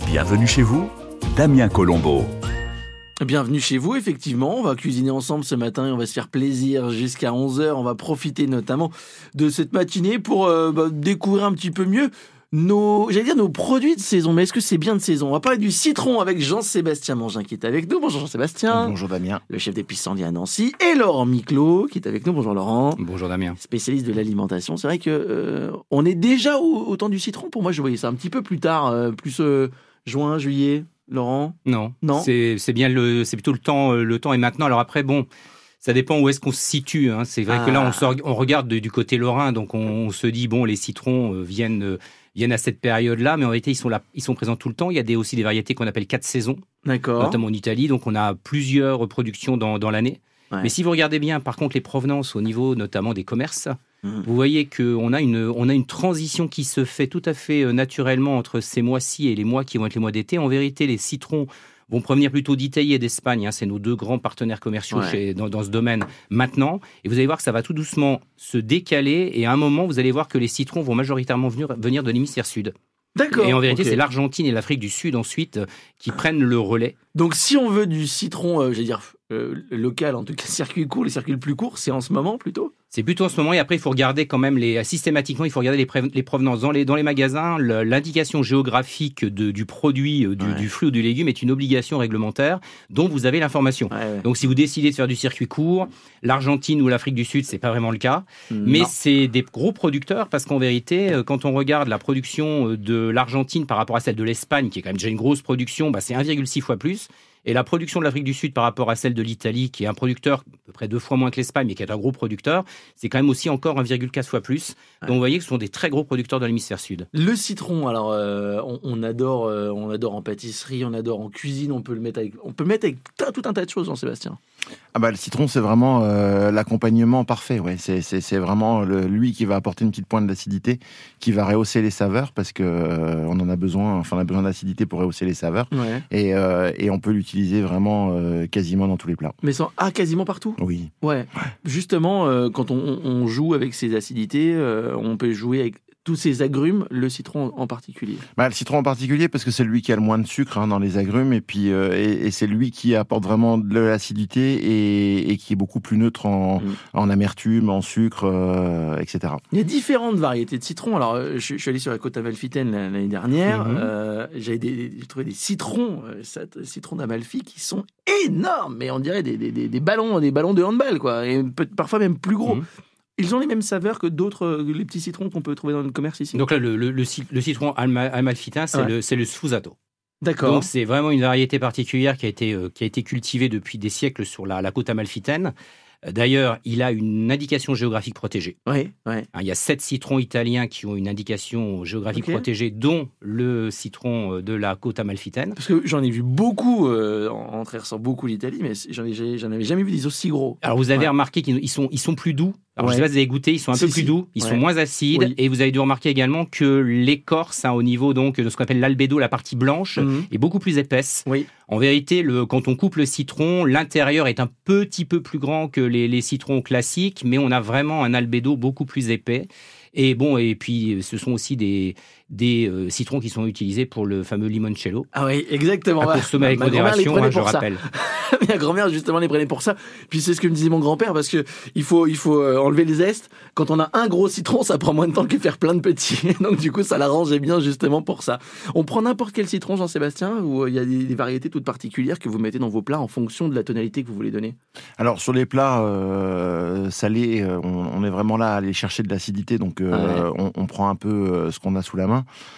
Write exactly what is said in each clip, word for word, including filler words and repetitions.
Bienvenue chez vous, Damien Colombo. Bienvenue chez vous, effectivement. On va cuisiner ensemble ce matin et on va se faire plaisir jusqu'à onze heures. On va profiter notamment de cette matinée pour euh, bah, découvrir un petit peu mieux nos, j'allais dire nos produits de saison. Mais est-ce que c'est bien de saison? On va parler du citron avec Jean-Sébastien Mangin qui est avec nous. Bonjour Jean-Sébastien. Bonjour Damien. Le chef des pissenlits à Nancy. Et Laurent Miclot qui est avec nous. Bonjour Laurent. Bonjour Damien. Spécialiste de l'alimentation. C'est vrai que euh, on est déjà au, au temps du citron. Pour moi, je voyais ça un petit peu plus tard, euh, plus euh, juin, juillet. Laurent? Non, non. C'est, c'est bien le, c'est plutôt le temps, le temps est maintenant. Alors après, bon, ça dépend où est-ce qu'on se situe. Hein. C'est vrai ah. que là, on, sort, on regarde de, du côté lorrain, donc on, on se dit bon, les citrons euh, viennent, euh, viennent à cette période-là, mais en réalité, ils sont là, ils sont présents tout le temps. Il y a des, aussi des variétés qu'on appelle quatre saisons, D'accord. notamment en Italie. Donc on a plusieurs productions dans, dans l'année. Ouais. Mais si vous regardez bien, par contre, les provenances au niveau notamment des commerces. Mmh. Vous voyez qu'on a une, on a une transition qui se fait tout à fait naturellement entre ces mois-ci et les mois qui vont être les mois d'été. En vérité, les citrons vont provenir plutôt d'Italie et d'Espagne. Hein, c'est nos deux grands partenaires commerciaux ouais. chez, dans, dans ce domaine maintenant. Et vous allez voir que ça va tout doucement se décaler. Et à un moment, vous allez voir que les citrons vont majoritairement venir, venir de l'hémisphère sud. D'accord. Et en vérité, okay. c'est l'Argentine et l'Afrique du Sud ensuite qui prennent le relais. Donc, si on veut du citron, euh, j'allais dire euh, local, en tout cas circuit court, les circuits les plus courts, c'est en ce moment plutôt. C'est plutôt en ce moment. Et après, il faut regarder quand même les systématiquement, il faut regarder les, pré- les provenances dans les dans les magasins. Le, l'indication géographique de, du produit, du, ouais. du fruit ou du légume est une obligation réglementaire dont vous avez l'information. Ouais, ouais. Donc, si vous décidez de faire du circuit court, l'Argentine ou l'Afrique du Sud, c'est pas vraiment le cas. Mmh, mais non. c'est des gros producteurs parce qu'en vérité, quand on regarde la production de l'Argentine par rapport à celle de l'Espagne, qui est quand même déjà une grosse production, bah, c'est un virgule six fois plus. Et la production de l'Afrique du Sud par rapport à celle de l'Italie, qui est un producteur à peu près deux fois moins que l'Espagne, mais qui est un gros producteur, c'est quand même aussi encore un virgule quatre fois plus. Ouais. Donc vous voyez que ce sont des très gros producteurs dans l'hémisphère sud. Le citron, alors euh, on, on adore, euh, on adore en pâtisserie, on adore en cuisine, on peut le mettre avec, on peut le mettre avec tout un tas de choses, Jean-Sébastien. Ah bah le citron c'est vraiment euh, l'accompagnement parfait, ouais. C'est c'est c'est vraiment le, lui qui va apporter une petite pointe d'acidité, qui va rehausser les saveurs parce que euh, on en a besoin, enfin on a besoin d'acidité pour rehausser les saveurs. Ouais. Et euh, et on peut l'utiliser vraiment euh, quasiment dans tous les plats. Mais sans ah quasiment partout. Oui. Ouais. ouais. Justement euh, quand on, on joue avec ces acidités, euh, on peut jouer avec tous ces agrumes, le citron en particulier. Bah, le citron en particulier parce que c'est lui qui a le moins de sucre hein, dans les agrumes et puis euh, et, et c'est lui qui apporte vraiment de l'acidité et, et qui est beaucoup plus neutre en, mmh. en amertume, en sucre, euh, et cetera. Il y a différentes variétés de citrons. Alors je, je suis allé sur la côte amalfitaine l'année dernière. Mmh. Euh, j'avais des, j'ai trouvé des citrons, euh, citrons d'Amalfi qui sont énormes, mais on dirait des, des, des, des ballons, des ballons de handball quoi, et peut, parfois même plus gros. Mmh. Ils ont les mêmes saveurs que d'autres, les petits citrons qu'on peut trouver dans le commerce ici. Donc là, le, le, le, le citron amalfitain, c'est, ouais. le, c'est le sfusato. D'accord. Donc c'est vraiment une variété particulière qui a été, euh, qui a été cultivée depuis des siècles sur la, la côte amalfitaine. D'ailleurs, il a une indication géographique protégée. Oui, oui. Il y a sept citrons italiens qui ont une indication géographique okay. protégée, dont le citron de la côte amalfitaine. Parce que j'en ai vu beaucoup, euh, en traversant beaucoup l'Italie, mais j'en, ai, j'en avais jamais vu des aussi gros. Alors vous avez ouais. remarqué qu'ils sont, ils sont plus doux. Alors, ouais. je ne sais pas si vous avez goûté, ils sont un si, peu plus si. doux, ils ouais. sont moins acides, oui. et vous avez dû remarquer également que l'écorce, hein, au niveau donc de ce qu'on appelle l'albédo, la partie blanche, mmh. est beaucoup plus épaisse. Oui. En vérité, le, quand on coupe le citron, l'intérieur est un petit peu plus grand que les, les citrons classiques, mais on a vraiment un albédo beaucoup plus épais. Et bon, et puis ce sont aussi des des euh, citrons qui sont utilisés pour le fameux limoncello. Ah oui, exactement. À consommer avec modération, hein, je rappelle. Ma grand-mère justement les prenait pour ça. Puis c'est ce que me disait mon grand-père parce que il faut il faut enlever le zeste. Quand on a un gros citron, ça prend moins de temps que faire plein de petits. Donc du coup, ça l'arrangeait bien justement pour ça. On prend n'importe quel citron, Jean-Sébastien, ou il y a des, des variétés toutes particulières que vous mettez dans vos plats en fonction de la tonalité que vous voulez donner. Alors sur les plats euh, salés, on, on est vraiment là à aller chercher de l'acidité. Donc euh, ah ouais. on, on prend un peu euh, ce qu'on a sous la main.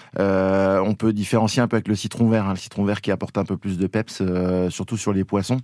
Euh, on peut différencier un peu avec le citron vert, hein, le citron vert qui apporte un peu plus de peps, euh, surtout sur les poissons.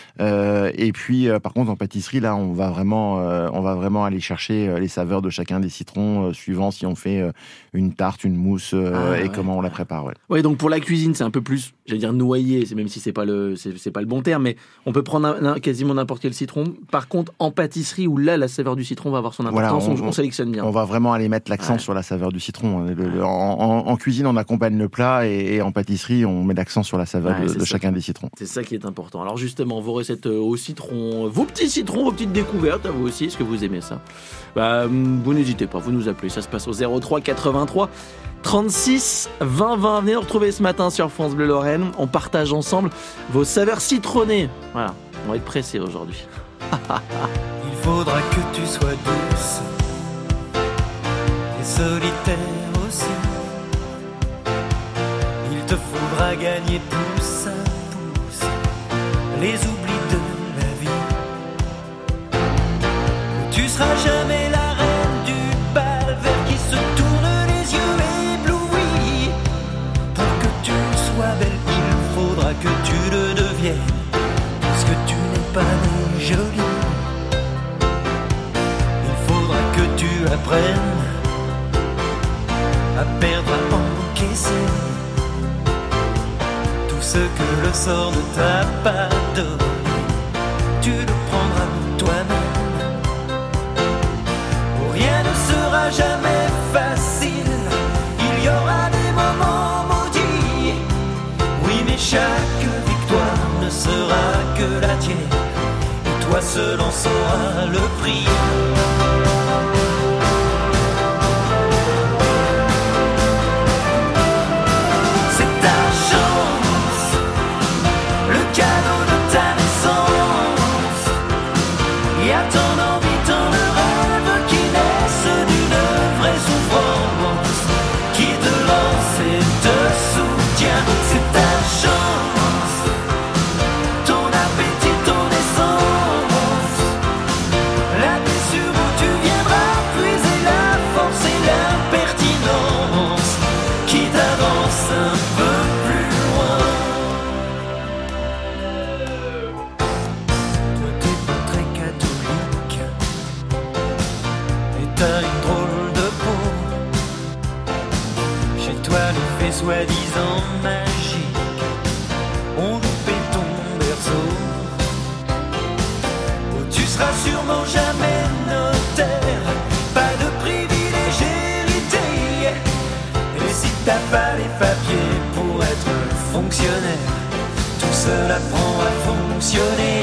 Euh, et puis, euh, par contre, en pâtisserie, là, on va vraiment, euh, on va vraiment aller chercher euh, les saveurs de chacun des citrons, euh, suivant si on fait euh, une tarte, une mousse, euh, ah, et ouais. comment on la prépare. Ouais. Ouais, donc pour la cuisine, c'est un peu plus, j'allais dire noyé, c'est même si c'est pas le, c'est, c'est pas le bon terme, mais on peut prendre un, un, quasiment n'importe quel citron. Par contre, en pâtisserie, où là, la saveur du citron va avoir son importance, voilà, on, on, on sélectionne bien. On va vraiment aller mettre l'accent ouais. sur la saveur du citron. Le, le, en, en, en cuisine, on accompagne le plat et, et en pâtisserie, on met l'accent sur la saveur ouais, de, de chacun des citrons. C'est ça qui est important. Alors justement, vos recettes au citron, vos petits citrons, vos petites découvertes, à vous aussi, est-ce que vous aimez ça ? Bah, vous n'hésitez pas, vous nous appelez. Ça se passe au zéro trois quatre-vingt-trois trente-six vingt vingt, venez nous retrouver ce matin sur France Bleu Lorraine. On partage ensemble vos saveurs citronnées. Voilà, on va être pressés aujourd'hui. Il faudra que tu sois douce et solitaire aussi. Il te faudra gagner pouce à pouce les oublis de la vie. Tu seras jamais la reine du bal vers qui se tournent les yeux éblouis. Pour que tu sois belle, il faudra que tu le deviennes, puisque tu n'es pas née jolie. Il faudra que tu apprennes à perdre, à encaisser tout ce que le sort ne t'a pas donné. Tu le prendras toi-même. Oh, rien ne sera jamais facile. Il y aura des moments maudits. Oui, mais chaque victoire ne sera que la tienne. Et toi seul en sauras le prix. Soi-disant magique, on loupé ton berceau. Oh, tu seras sûrement jamais notaire, pas de privilège hérité. Et si t'as pas les papiers pour être fonctionnaire, tout seul apprend à fonctionner.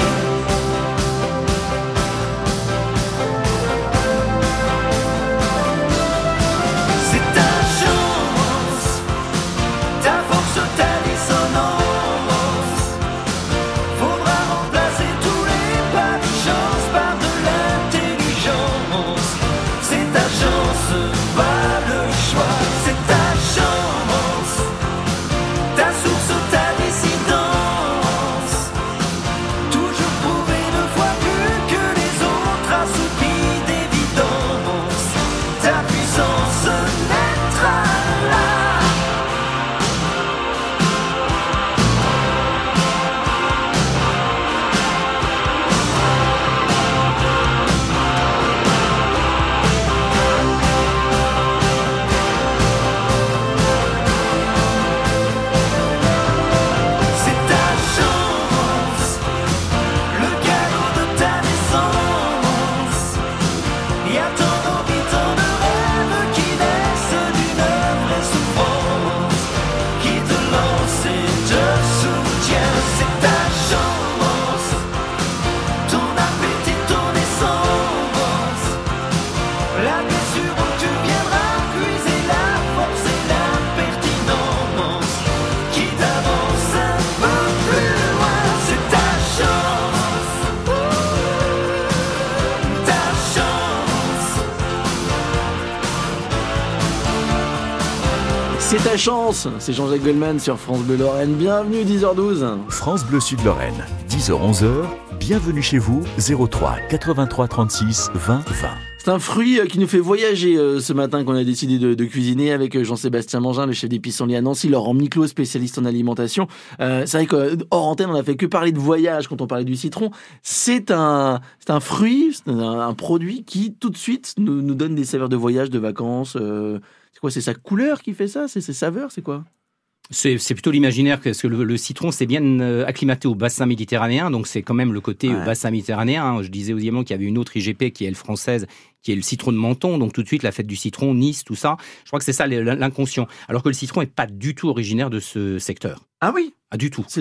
C'est ta chance, c'est Jean-Jacques Goldman sur France Bleu Lorraine. Bienvenue, dix heures douze. France Bleu Sud Lorraine, dix heures onze. Bienvenue chez vous, zéro trois quatre-vingt-trois trente-six vingt vingt. C'est un fruit qui nous fait voyager euh, ce matin qu'on a décidé de, de cuisiner avec Jean-Sébastien Mangin, le chef des pissenlits à Nancy, Laurent Miclot, spécialiste en alimentation. Euh, c'est vrai qu'hors antenne, on a fait que parler de voyage quand on parlait du citron. C'est un, c'est un fruit, c'est un, un produit qui tout de suite nous, nous donne des saveurs de voyage, de vacances. Euh, c'est quoi, c'est sa couleur qui fait ça? C'est ses saveurs, c'est quoi? C'est, c'est plutôt l'imaginaire, parce que le, le citron, c'est bien acclimaté au bassin méditerranéen, donc c'est quand même le côté ouais. bassin méditerranéen. Je disais également qu'il y avait une autre I G P qui est elle française, qui est le citron de Menton, donc tout de suite la fête du citron, Nice, tout ça. Je crois que c'est ça l'inconscient. Alors que le citron n'est pas du tout originaire de ce secteur. Ah oui? Ah du tout. C'est d'où?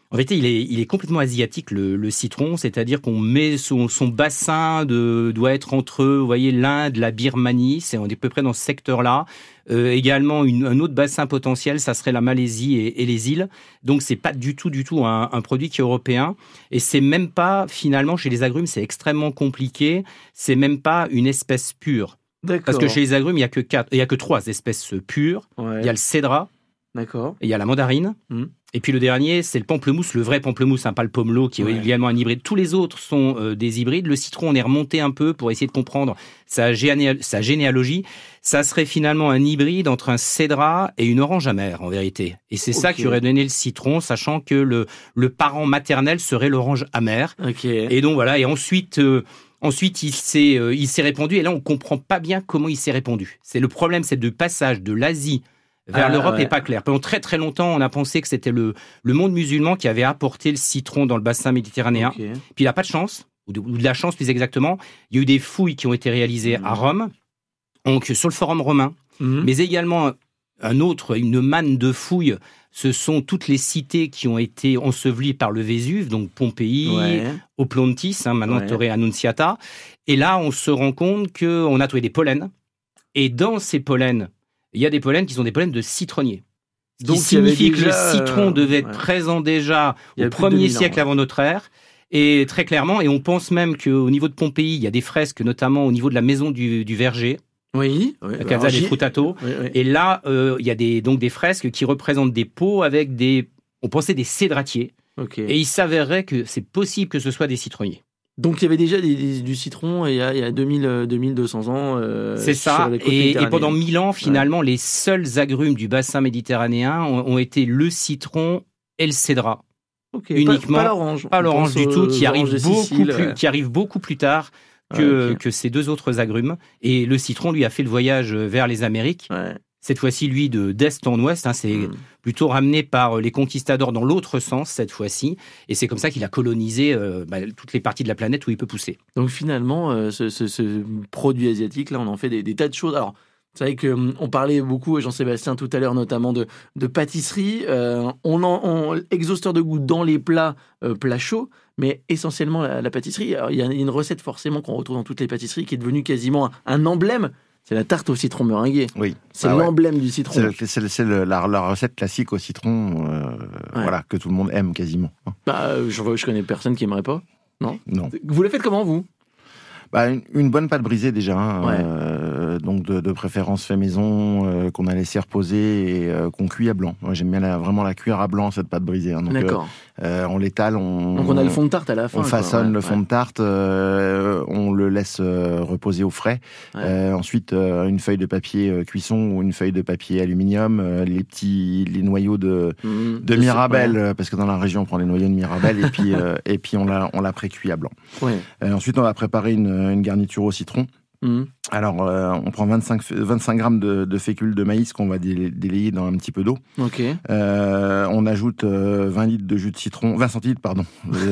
En fait, il est, il est complètement asiatique, le, le citron, c'est-à-dire qu'on met son, son bassin de, doit être entre, vous voyez, l'Inde, la Birmanie, c'est, on est à peu près dans ce secteur-là. Euh, également, une, un autre bassin potentiel, ça serait la Malaisie et, et les îles. Donc, c'est pas du tout, du tout un, un produit qui est européen. Et c'est même pas, finalement, chez les agrumes, c'est extrêmement compliqué. C'est même pas une espèce pure. D'accord. Parce que chez les agrumes, il y a que quatre, il y a que trois espèces pures. Ouais. Il y a le cédra. D'accord. Et il y a la mandarine. Mmh. Et puis le dernier, c'est le pamplemousse, le vrai pamplemousse, hein, pas le pomelo, qui est ouais. également un hybride. Tous les autres sont euh, des hybrides. Le citron, on est remonté un peu pour essayer de comprendre sa, géné- sa généalogie. Ça serait finalement un hybride entre un cédra et une orange amère, en vérité. Et c'est okay. ça qui aurait donné le citron, sachant que le, le parent maternel serait l'orange amère. Okay. Et donc voilà, et ensuite... Euh, Ensuite, il s'est, euh, il s'est répandu, et là, on comprend pas bien comment il s'est répandu. C'est le problème, c'est le passage de l'Asie vers ah, l'Europe n'est ouais. pas clair. Pendant très très longtemps, on a pensé que c'était le, le monde musulman qui avait apporté le citron dans le bassin méditerranéen. Okay. Puis il n'a pas de chance, ou de, ou de la chance plus exactement. Il y a eu des fouilles qui ont été réalisées mmh. à Rome, donc sur le forum romain, mmh. mais également un autre, une manne de fouilles. Ce sont toutes les cités qui ont été ensevelies par le Vésuve, donc Pompéi, ouais. Oplontis, hein, maintenant ouais. Torre Annunziata. Et là, on se rend compte qu'on a trouvé des pollens. Et dans ces pollens, il y a des pollens qui sont des pollens de citronniers. Ce donc, qui signifie déjà, que le citron devait être ouais. présent déjà au premier siècle ouais. avant notre ère. Et très clairement, et on pense même qu'au niveau de Pompéi, il y a des fresques, notamment au niveau de la maison du, du verger. Oui, oui. La Casa des Frutato. Oui, oui. Et là, euh, il y a des, donc des fresques qui représentent des pots avec des, on pensait des cédratiers. Okay. Et il s'avérerait que c'est possible que ce soit des citronniers. Donc il y avait déjà des, des, du citron il y a, il y a deux mille, deux mille deux cents ans. Euh, c'est ça. Et, et pendant mille ans, finalement, ouais. les seuls agrumes du bassin méditerranéen ont, ont été le citron et le cédra. Okay. Uniquement. Pas, pas l'orange. Pas l'orange du tout, qui arrive, beaucoup Sicile, plus, ouais. qui arrive beaucoup plus tard. Que, ah, okay. que ces deux autres agrumes. Et le citron, lui, a fait le voyage vers les Amériques. Ouais. Cette fois-ci, lui, de, d'est en ouest. Hein, c'est mmh. plutôt ramené par les conquistadors dans l'autre sens, cette fois-ci. Et c'est comme ça qu'il a colonisé euh, bah, toutes les parties de la planète où il peut pousser. Donc finalement, euh, ce, ce, ce produit asiatique, là, on en fait des, des tas de choses. Alors, c'est vrai qu'on parlait beaucoup, Jean-Sébastien, tout à l'heure, notamment de, de pâtisserie. Euh, on en on, exhausteur de goût dans les plats, euh, plats chauds, mais essentiellement la, la pâtisserie. Alors, il y a une recette forcément qu'on retrouve dans toutes les pâtisseries qui est devenue quasiment un, un emblème. C'est la tarte au citron meringuée. Oui. C'est ah l'emblème ouais. du citron. C'est, le, c'est, le, c'est le, la, la recette classique au citron, euh, ouais. voilà, que tout le monde aime quasiment. Bah, je, je connais personne qui aimerait pas. Non. Non. Vous le faites comment, vous? Bah, une, une bonne pâte brisée déjà, hein, ouais. euh, donc de, de préférence fait maison, euh, qu'on a laissé reposer et euh, qu'on cuit à blanc. Moi, j'aime bien la, vraiment la cuire à blanc, cette pâte brisée. Hein, donc, D'accord. Euh, on l'étale, on, donc on a le fond de tarte à la fin. On façonne ouais, le ouais. fond de tarte, euh, on le laisse euh, reposer au frais. Ouais. Euh, ensuite, euh, une feuille de papier euh, cuisson ou une feuille de papier aluminium, euh, les petits, les noyaux de, mmh, de Mirabelle, euh, parce que dans la région on prend les noyaux de Mirabelle et puis euh, et puis on l'a on l'a pré-cuit à blanc. Ouais. Euh, ensuite, on va préparer une, une garniture au citron. Mmh. Alors, euh, on prend vingt-cinq, vingt-cinq grammes de, de fécule de maïs qu'on va dé, délayer dans un petit peu d'eau. Okay. Euh, on ajoute euh, vingt litres de jus de citron, vingt centilitres, pardon,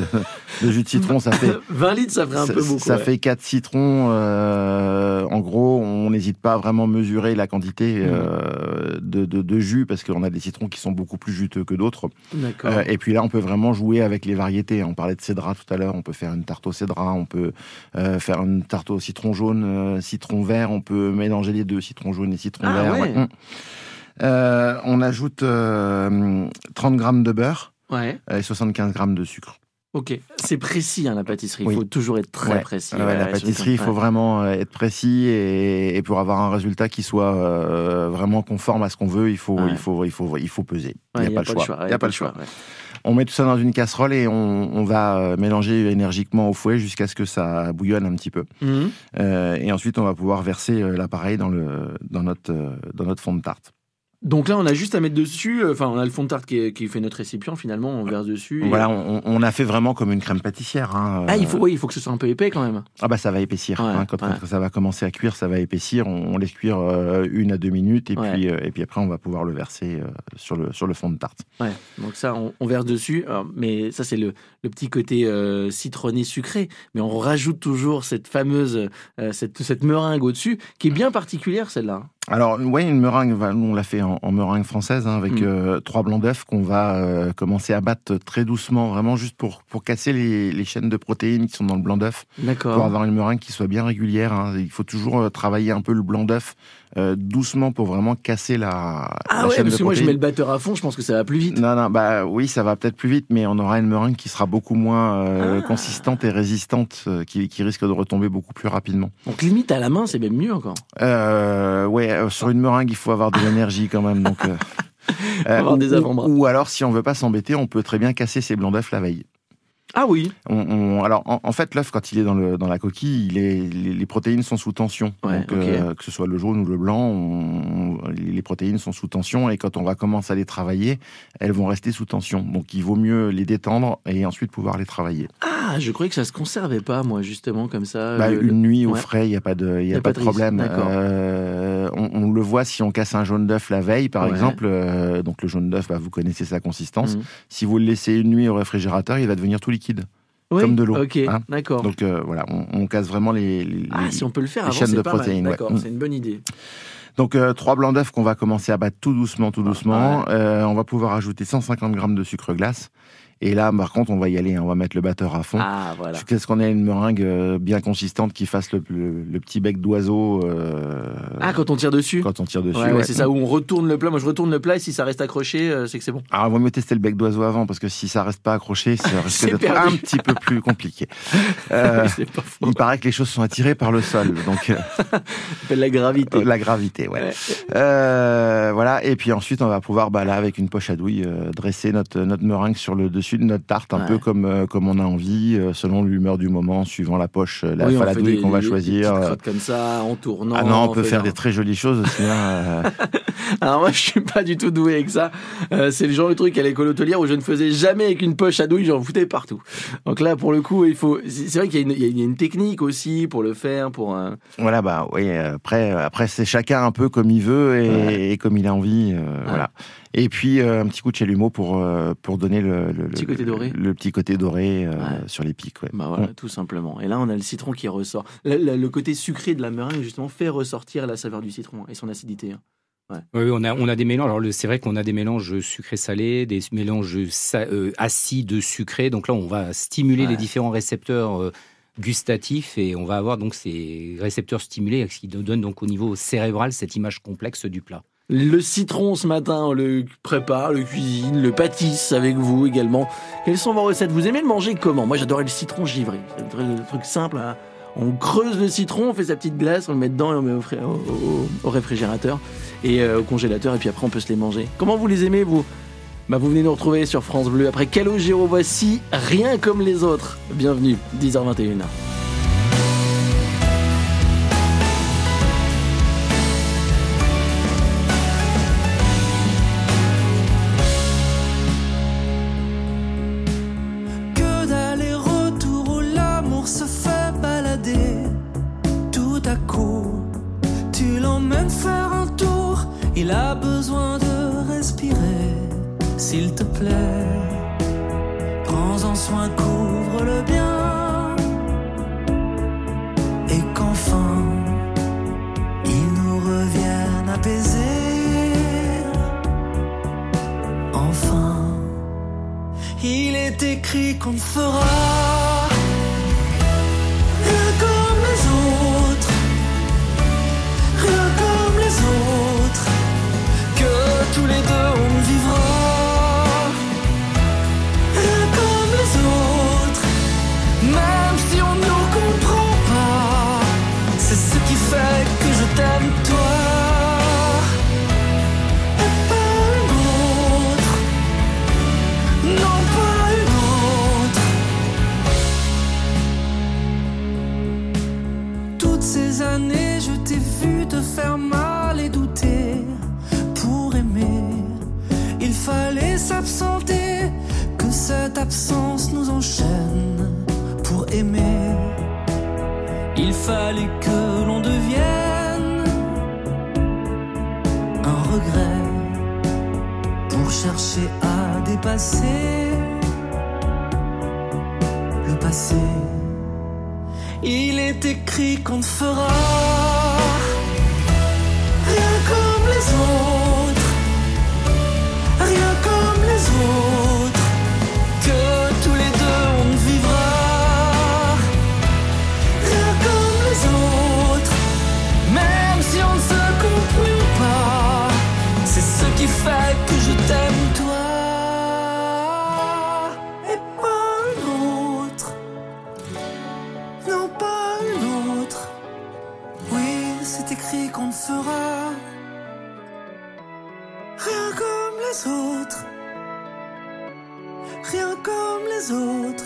de, de jus de citron, ça fait... vingt litres, ça ferait un ça, peu beaucoup. Ça ouais. fait quatre citrons. Euh, en gros, on n'hésite pas à vraiment mesurer la quantité euh, mmh. de, de, de jus, parce qu'on a des citrons qui sont beaucoup plus juteux que d'autres. D'accord. Euh, et puis là, on peut vraiment jouer avec les variétés. On parlait de cédra tout à l'heure, on peut faire une tarte au cédra, on peut euh, faire une tarte au citron jaune, euh, citron vert, on peut mélanger les deux, citron jaune et citron ah, vert. Ouais. Ouais. Euh, on ajoute euh, trente grammes de beurre ouais. et soixante-quinze grammes de sucre. Ok, c'est précis hein, la pâtisserie, il oui. faut toujours être très ouais. précis. Ouais, ouais, la pâtisserie, il faut ouais. vraiment être précis et, et pour avoir un résultat qui soit euh, vraiment conforme à ce qu'on veut, il faut, ouais. il faut, il faut, il faut peser. Il n'y ouais, a, a pas le choix. choix. Il n'y a pas le choix. Ouais. On met tout ça dans une casserole et on, on va mélanger énergiquement au fouet jusqu'à ce que ça bouillonne un petit peu. Mmh. Euh, et ensuite, on va pouvoir verser l'appareil dans, le, dans, notre, dans notre fond de tarte. Donc là, on a juste à mettre dessus, enfin, on a le fond de tarte qui, est, qui fait notre récipient, finalement, on verse dessus. Et... Voilà, on, on a fait vraiment comme une crème pâtissière. Hein. Ah, il faut, oui, il faut que ce soit un peu épais quand même. Ah bah ça va épaissir. Ouais, hein. Quand, ouais. quand ça va commencer à cuire, ça va épaissir. On, on laisse cuire euh, une à deux minutes et, ouais. puis, euh, et puis après, on va pouvoir le verser euh, sur, le, sur le fond de tarte. Ouais, donc ça, on, on verse dessus. Alors, mais ça, c'est le, le petit côté euh, citronné sucré. Mais on rajoute toujours cette fameuse, euh, cette, cette meringue au-dessus, qui est bien particulière, celle-là. Alors, ouais, une meringue, on l'a fait en, en meringue française, hein, avec Mm. euh, trois blancs d'œufs qu'on va euh, commencer à battre très doucement, vraiment juste pour, pour casser les, les chaînes de protéines qui sont dans le blanc d'œuf, D'accord. pour avoir une meringue qui soit bien régulière. Hein. Il faut toujours euh, travailler un peu le blanc d'œuf euh, doucement pour vraiment casser la, Ah la ouais, chaîne parce de que moi je protéines. mets le batteur à fond, je pense que ça va plus vite. Non, non, bah oui, ça va peut-être plus vite, mais on aura une meringue qui sera beaucoup moins euh, Ah. consistante et résistante, euh, qui, qui risque de retomber beaucoup plus rapidement. Donc limite à la main, c'est même mieux encore. Euh, ouais, euh, sur une meringue, il faut avoir de l'énergie quand même. Donc, euh, euh, avoir des ou- avant-bras. Ou alors, si on veut pas s'embêter, on peut très bien casser ses blancs d'œufs la veille. Ah oui. On, on- alors, en, en fait, l'œuf, quand il est dans, le, dans la coquille, il est, les, les protéines sont sous tension. Ouais, Donc, ok. euh, que ce soit le jaune ou le blanc, on- les protéines sont sous tension. Et quand on va commencer à les travailler, elles vont rester sous tension. Donc, il vaut mieux les détendre et ensuite pouvoir les travailler. Ah, je croyais que ça se conservait pas, moi, justement, comme ça. Bah, le- une nuit au ouais. frais, il n'y a pas de, il y a Y a pas pas de de risque, problème. d'accord. Euh, on, on le voit si on casse un jaune d'œuf la veille, par Ouais. exemple. euh, donc, le jaune d'œuf, bah, vous connaissez sa consistance. Mhm. Si vous le laissez une nuit au réfrigérateur, il va devenir tout liquide. Oui, Comme de l'eau, Ok, hein. d'accord. Donc, euh, voilà, on, on casse vraiment les, les, Ah, les- si on peut le faire les avant, chaînes c'est de pas mal. protéines, ouais. D'accord, Mm. c'est une bonne idée. Donc, euh, trois blancs d'œufs qu'on va commencer à battre tout doucement, tout doucement. Ouais. Euh, on va pouvoir ajouter cent cinquante grammes de sucre glace. Et là, par contre, on va y aller, hein, on va mettre le batteur à fond. Ah, voilà. Jusqu'à ce qu'on ait une meringue euh, bien consistante qui fasse le, le, le petit bec d'oiseau euh, Ah, quand on tire dessus quand on tire dessus. Ouais, ouais, ouais. c'est ça, où on retourne le plat. Moi, je retourne le plat et si ça reste accroché, euh, c'est que c'est bon. Alors, il vaut mieux tester le bec d'oiseau avant, parce que si ça reste pas accroché, ça risque C'est d'être perdu. un petit peu plus compliqué. Euh, c'est pas faux. il paraît que les choses sont attirées par le sol, donc euh, Ça s'appelle la gravité. la gravité, ouais. Ouais. Euh, voilà, et puis ensuite, on va pouvoir, bah, là, avec une poche à douille, euh, dresser notre, notre meringue sur le dessus de notre tarte, un Ouais. peu comme, euh, comme on a envie, euh, selon l'humeur du moment, suivant la poche, euh, la, Oui, on enfin, la fait douille des- qu'on va des- choisir. Des petites euh. crottes comme ça, en tournant. Ah non, on peut en faire faisant- des très jolies choses aussi. hein, euh. Alors moi, je suis pas du tout doué avec ça. Euh, c'est le genre de truc à l'école hôtelière où je ne faisais jamais avec une poche à douille, j'en foutais partout. Donc là, pour le coup, il faut. C'est c'est vrai qu'il y a une, il y a- il y a une technique aussi pour le faire, pour. un- Voilà, bah oui. Après, après c'est chacun un peu comme il veut et, Ouais. et comme il a envie. euh, Voilà. Et puis euh, un petit coup de chalumeau pour euh, pour donner le, le, Petit le- côté doré. le petit côté doré euh, Ouais. sur les pics. Ouais. Bah voilà, tout simplement. Et là, on a le citron qui ressort. Le, le- le côté sucré de la meringue justement fait ressortir la saveur du citron et son acidité. hein. Oui, oui, on a, on a des mélanges. Alors, le- c'est vrai qu'on a des mélanges sucrés-salés, des mélanges sa- euh, acides sucrés. Donc là, on va stimuler Ouais. les différents récepteurs euh, gustatifs et on va avoir donc ces récepteurs stimulés, ce qui nous donne donc au niveau cérébral cette image complexe du plat. Le citron, ce matin, on le prépare, le cuisine, le pâtisse avec vous également. Quelles sont vos recettes? Vous aimez le manger comment? Moi, j'adorais le citron givré. C'est un truc, un truc simple. hein. On creuse le citron, on fait sa petite glace, on le met dedans et on le met au, fri- au- au- au réfrigérateur et euh, au congélateur. Et puis après, on peut se les manger. Comment vous les aimez, vous? Bah, vous venez nous retrouver sur France Bleu. Après Calogero, voici Rien comme les autres. Bienvenue, dix heures vingt et une. Que d'aller-retour où l'amour se fait balader. Tout à coup, tu l'emmènes faire un tour. Il a besoin de respirer. S'il te plaît, prends-en soin, couvre-le bien. Et qu'enfin, il nous revienne apaisé. Enfin, il est écrit qu'on ne fera rien comme les autres, rien comme les autres, que tous les deux on ne vivra rien comme les autres, même si on ne nous comprend pas. C'est ce qui fait que je t'aime toi. Et pas une autre. Non, pas une autre. Toutes ces années, je t'ai vu te faire mal et douter. Pour aimer, il fallait s'absenter. Que cette absence nous enchaîne. Pour aimer, il fallait que l'on devienne un regret. Pour chercher à dépasser le passé. Il est écrit qu'on ne fera rien rien comme les autres.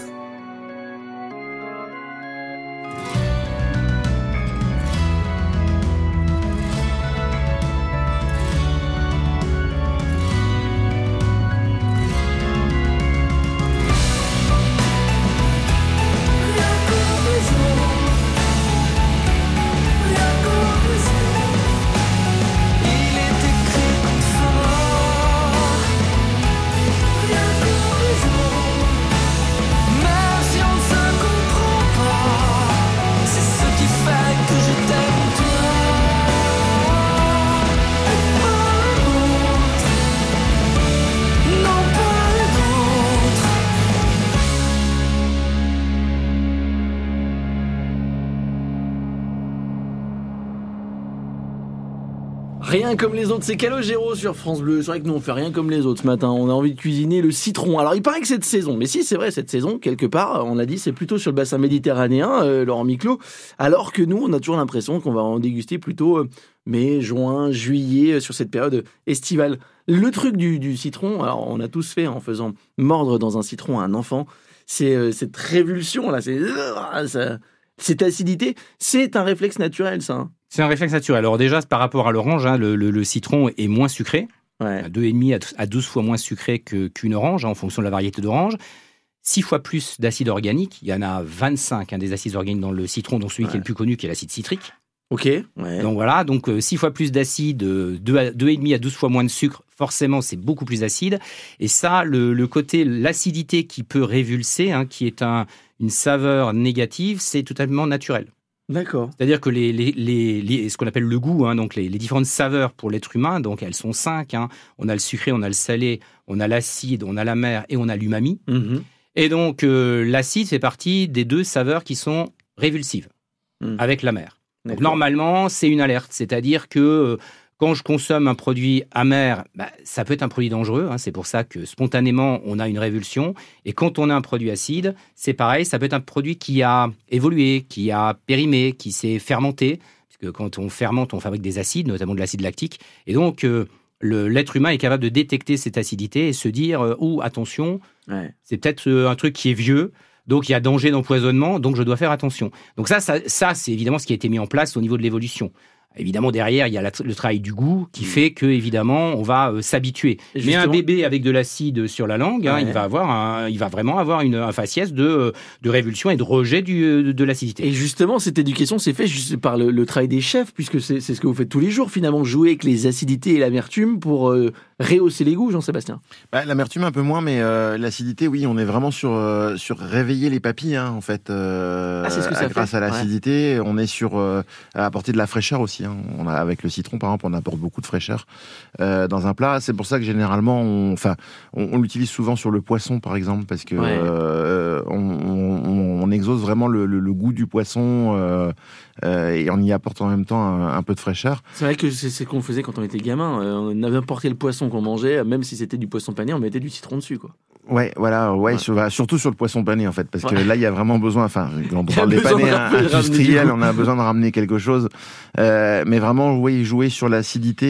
Rien comme les autres, c'est Calogero sur France Bleu. C'est vrai que nous on fait rien comme les autres ce matin. On a envie de cuisiner le citron. Alors il paraît que cette saison, mais si c'est vrai, cette saison quelque part, on l'a dit, c'est plutôt sur le bassin méditerranéen, euh, Laurent Miclot. Alors que nous, on a toujours l'impression qu'on va en déguster plutôt euh, mai, juin, juillet, euh, sur cette période estivale. Le truc du, du citron, alors on a tous fait en faisant mordre dans un citron à un enfant. C'est euh, cette révulsion là, c'est euh, ça, cette acidité, c'est un réflexe naturel, ça. Hein. C'est un réflexe naturel. Alors déjà, par rapport à l'orange, hein, le, le, le citron est moins sucré, Ouais. deux virgule cinq à douze fois moins sucré que, qu'une orange, hein, en fonction de la variété d'orange. six fois plus d'acide organique. Il y en a vingt-cinq hein, des acides organiques dans le citron, dont celui Ouais. qui est le plus connu, qui est l'acide citrique. Ok. Ouais. Donc voilà, donc euh, six fois plus d'acide, euh, deux virgule cinq à douze fois moins de sucre, forcément c'est beaucoup plus acide. Et ça, le, le côté, l'acidité qui peut révulser, hein, qui est un, une saveur négative, c'est totalement naturel. D'accord. C'est-à-dire que les, les, les, les- ce qu'on appelle le goût, hein, donc les, les différentes saveurs pour l'être humain, donc elles sont cinq. Hein. On a le sucré, on a le salé, on a l'acide, on a l'amer et on a l'umami. Mhm. Et donc euh, l'acide fait partie des deux saveurs qui sont révulsives, Mhm. avec l'amer. Donc D'accord. normalement, c'est une alerte. C'est-à-dire que euh, quand je consomme un produit amer, bah, ça peut être un produit dangereux. Hein. C'est pour ça que spontanément, on a une révulsion. Et quand on a un produit acide, c'est pareil. Ça peut être un produit qui a évolué, qui a périmé, qui s'est fermenté. Parce que quand on fermente, on fabrique des acides, notamment de l'acide lactique. Et donc, euh, le, l'être humain est capable de détecter cette acidité et se dire euh, « Oh, attention, Ouais. c'est peut-être euh, un truc qui est vieux. » Donc, il y a danger d'empoisonnement, donc je dois faire attention. Donc ça, ça, ça, c'est évidemment ce qui a été mis en place au niveau de l'évolution. Évidemment, derrière, il y a la- le travail du goût qui fait que, évidemment, on va euh, s'habituer. Et Mais un justement- bébé avec de l'acide sur la langue, hein, Ouais. il va avoir, un, il va vraiment avoir une, un faciès de, de révulsion et de rejet du, de, de l'acidité. Et justement, cette éducation s'est faite juste par le, le travail des chefs, puisque c'est c'est ce que vous faites tous les jours, finalement, jouer avec les acidités et l'amertume pour euh, rehausser les goûts, Jean-Sébastien. Bah, l'amertume un peu moins, mais euh, l'acidité, oui, on est vraiment sur euh, sur réveiller les papilles, hein, en fait. Euh, Ah, c'est ce que ça grâce fait. à l'acidité, on est sur euh, à apporter de la fraîcheur aussi. Hein. On a avec le citron, par exemple, on apporte beaucoup de fraîcheur euh, dans un plat. C'est pour ça que généralement, on, enfin, on, on l'utilise souvent sur le poisson, par exemple, parce que Ouais. euh, on, on, on exauce vraiment le, le, le goût du poisson euh, euh, et on y apporte en même temps un, un peu de fraîcheur. C'est vrai que c'est c'est ce qu'on faisait quand on était gamin. Euh, on avait importé le poisson qu'on mangeait, même si c'était du poisson pané, on mettait du citron dessus, quoi. Ouais, voilà, ouais, Ouais. sur- bah, surtout sur le poisson pané en fait, parce que Ouais. là il y a vraiment besoin, enfin, quand on Il y a parle des besoin panés de hein, ramener- industriels, ramener du on a besoin de ramener quelque chose, euh, mais vraiment, oui, jouer sur l'acidité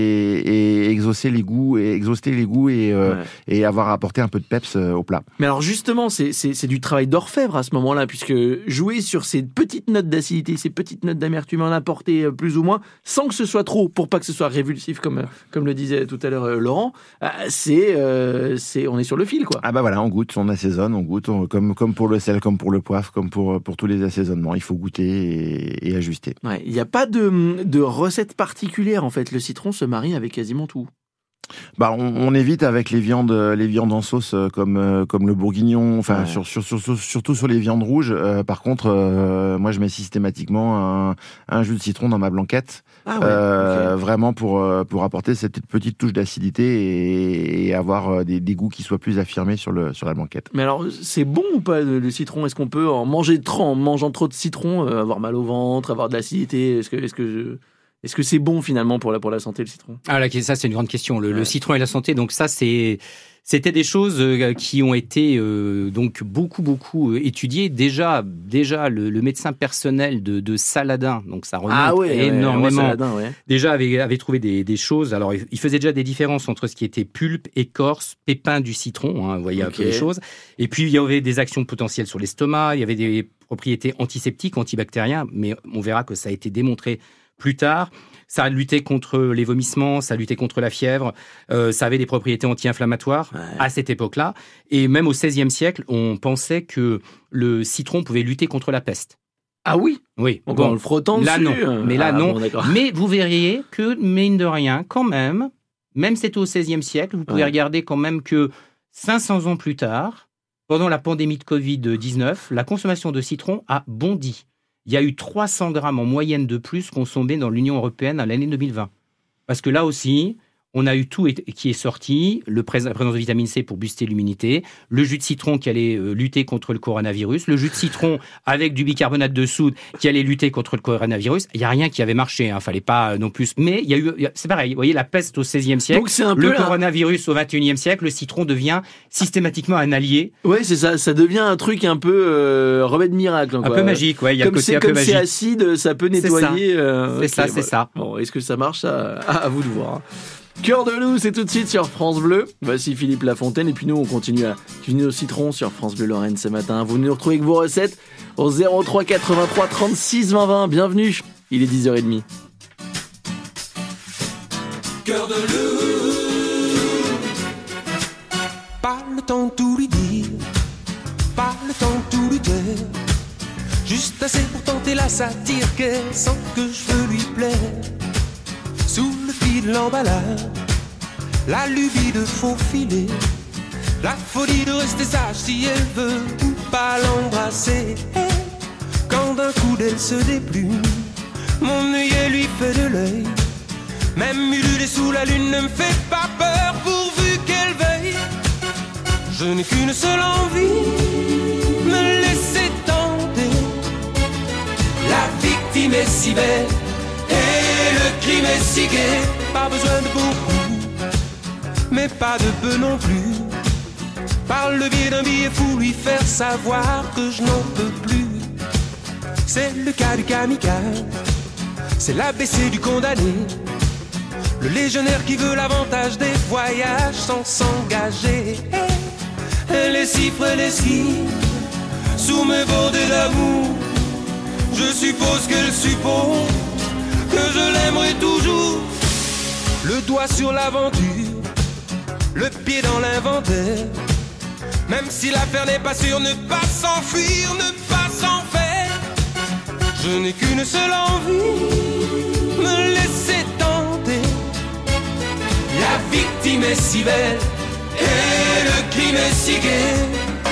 et, et exaucer les goûts et exhauster les goûts et, euh, Ouais. et avoir apporté un peu de peps euh, au plat. Mais alors justement, c'est c'est- c'est du travail d'orfèvre à ce moment-là, puisque jouer sur ces petites notes d'acidité, ces petites notes d'amertume, en apporter euh, plus ou moins, sans que ce soit trop, pour pas que ce soit révulsif, comme, euh, comme le disait tout à l'heure euh, Laurent, euh, c'est euh, c'est on est sur le fil, quoi. Ah bah voilà, on goûte, on assaisonne, on goûte, on- comme comme pour le sel, comme pour le poivre, comme pour pour tous les assaisonnements, il faut goûter et, et ajuster. Ouais, il n'y a pas de, de recette particulière, en fait. Le citron se marie avec quasiment tout. Bah, on, on évite avec les viandes, les viandes en sauce euh, comme euh, comme le bourguignon, enfin Ouais. sur, sur, sur, sur- surtout sur les viandes rouges. Euh, par contre, euh, moi je mets systématiquement un, un jus de citron dans ma blanquette, Ah ouais, euh, ok. vraiment pour euh, pour apporter cette petite touche d'acidité et, et avoir euh, des, des goûts qui soient plus affirmés sur le sur la blanquette. Mais alors, c'est bon ou pas le, le citron? Est-ce qu'on peut en manger trop, en mangeant trop de citron, euh, avoir mal au ventre, avoir de l'acidité? Est-ce que, est-ce que, je- est-ce que c'est bon finalement pour la, pour la santé, le citron? Ah là, ça c'est une grande question. Le, le Ouais. citron et la santé, donc ça c'est C'était des choses euh, qui ont été euh, donc beaucoup beaucoup euh, étudiées. Déjà, déjà le, le médecin personnel de, de Saladin, donc ça remonte Ah ouais, énormément. ouais, Saladin, ouais. Déjà avait, avait trouvé des, des choses. Alors il, il faisait déjà des différences entre ce qui était pulpe, écorce, pépins du citron. Hein, vous voyez un Ok. peu les choses. Et puis il y avait des actions potentielles sur l'estomac. Il y avait des propriétés antiseptiques, antibactériennes. Mais on verra que ça a été démontré plus tard. Ça a lutté contre les vomissements, ça a lutté contre la fièvre, euh, ça avait des propriétés anti-inflammatoires Ouais. à cette époque-là. Et même au seizième siècle, on pensait que le citron pouvait lutter contre la peste. Ah oui. Oui, Donc en le frottant là dessus. non, mais là Ah, non. bon, d'accord. Mais vous verriez que, mine de rien, quand même, même c'était au seizième siècle, vous pouvez Ouais. regarder quand même que cinq cents ans plus tard, pendant la pandémie de covid dix-neuf, la consommation de citron a bondi. Il y a eu trois cents grammes en moyenne de plus consommés dans l'Union européenne à l'année deux mille vingt. Parce que là aussi, on a eu tout qui est sorti, le prés- la présence de vitamine C pour booster l'immunité, le jus de citron qui allait euh, lutter contre le coronavirus, le jus de citron avec du bicarbonate de soude qui allait lutter contre le coronavirus. Il n'y a rien qui avait marché, hein, fallait pas euh, non plus. Mais il y a eu, il y a- c'est pareil, vous voyez, la peste au seizième siècle, Donc c'est un peu le la- coronavirus au vingt et unième siècle, le citron devient systématiquement un allié, Ouais, c'est ça. Ça devient un truc un peu euh, remède miracle. un quoi. peu magique. Ouais, il y a Comme le côté c'est un peu comme c'est magique. acide, ça peut C'est nettoyer. euh, C'est ok, ça, c'est voilà. ça. Bon, est-ce que ça marche ça à, à vous de voir. Cœur de loup, c'est tout de suite sur France Bleu. Voici Philippe Lafontaine et puis nous on continue à cuisiner au citron sur France Bleu Lorraine ce matin. Vous nous retrouvez avec vos recettes au zéro trois quatre-vingt-trois trente-six vingt vingt. Bienvenue. Il est dix heures trente. Cœur de loup. Pas le temps de tout lui dire, pas le temps de tout lui dire. Juste assez pour tenter la satire qu'elle sent que je veux lui plaire. Sous le fil de l'emballage, la lubie de faufiler, la folie de rester sage si elle veut ou pas l'embrasser. Quand d'un coup d'elle se déplume, mon œillet lui fait de l'œil. Même ululer sous la lune ne me fait pas peur pourvu qu'elle veuille. Je n'ai qu'une seule envie, me laisser tenter. La victime est si belle et le crime est si gai. Pas besoin de beaucoup, mais pas de peu non plus. Par le biais d'un billet fou, lui faire savoir que je n'en peux plus. C'est le cas du kamikaze, c'est l'A B C du condamné. Le légionnaire qui veut l'avantage des voyages sans s'engager. Elle est si l'esquive sous mes bordées d'amour. Je suppose qu'elle suppose que je l'aimerai toujours. Le doigt sur l'aventure, le pied dans l'inventaire. Même si l'affaire n'est pas sûre, ne pas s'enfuir, ne pas s'en faire. Je n'ai qu'une seule envie, me laisser tenter. La victime est si belle et le crime est si gai.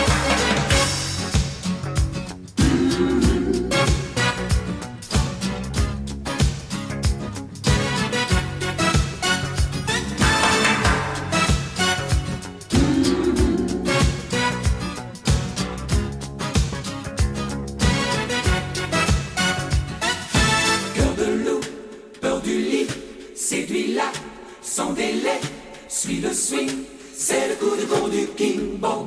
Cœur de loup, peur du lit, séduis-la sans délai. Suis le swing, c'est le coup de bon du King Bong.